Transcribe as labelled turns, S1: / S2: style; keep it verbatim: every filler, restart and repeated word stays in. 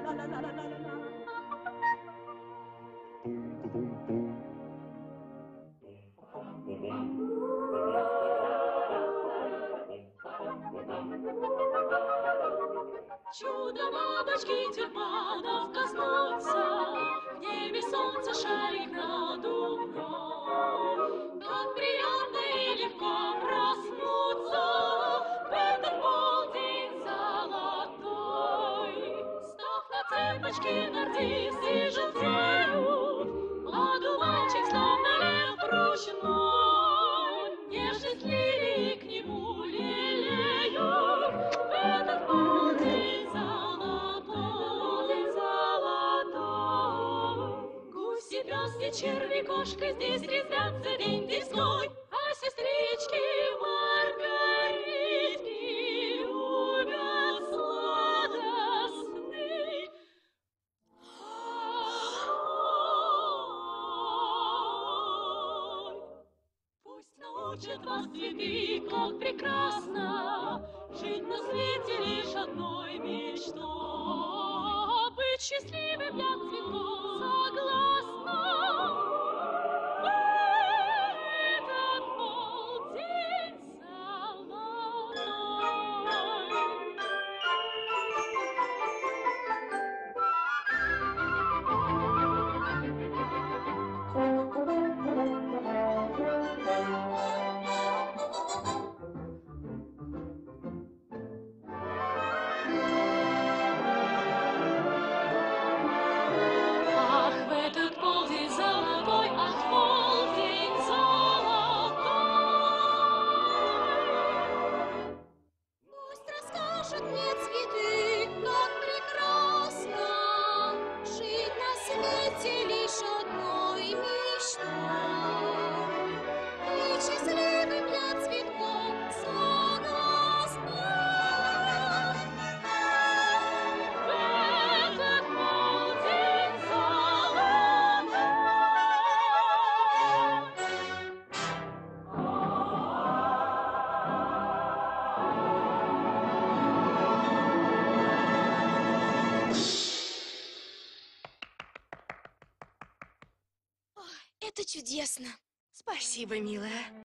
S1: Чудо бабочки тюльпанов коснутся, в небе солнце шарик надувной. Как приятно и легко проснуться в этот полдень золотой. Став на цепочке, нарциссы желтеют, одуванчик словно лев ручной. Нежность лилии к нему лелеют в этот полдень золотой, золотой. Гуси, пес и черви, кошка здесь резвятся день весной, а сестрички Маргаритки любят сладостный. Пусть научат вас цветы, как прекрасно жить на свете лишь одной мечтой. Быть счастливым для цветков согласно в этот полдень золотой. Ах, в этот полдень золотой, ах, полдень золотой.
S2: Пусть расскажут мне цветы, как прекрасно жить на свете лишь одной мечтой. Быть счастливым для цветков согласно
S1: В этот полдень золотой.
S2: Это чудесно.
S3: Спасибо, милая.